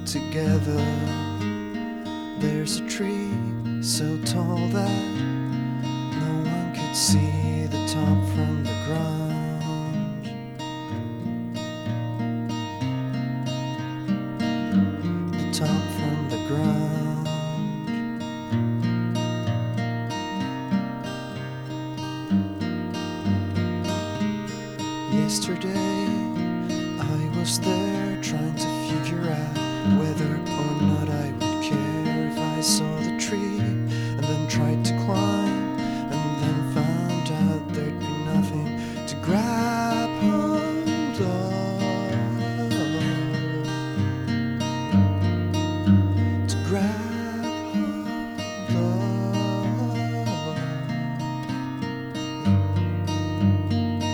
together. There's a tree so tall that no one could see the top from the ground. The top from the ground. Yesterday I was there trying to figure out whether or not I would care if I saw the tree, and then tried to climb, and then found out there'd be nothing to grab hold of. To grab hold of.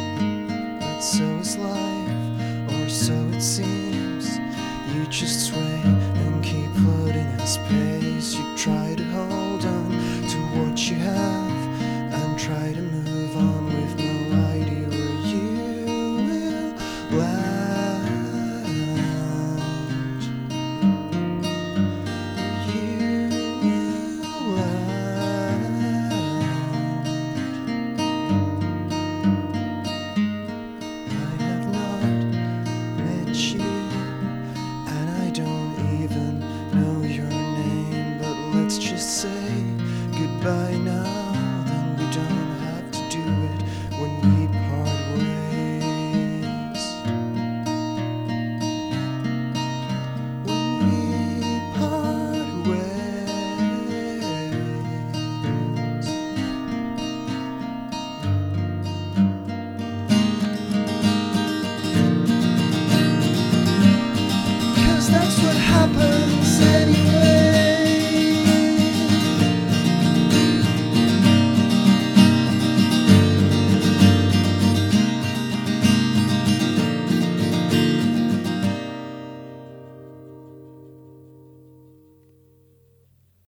But so is life, or so it seems. You just sway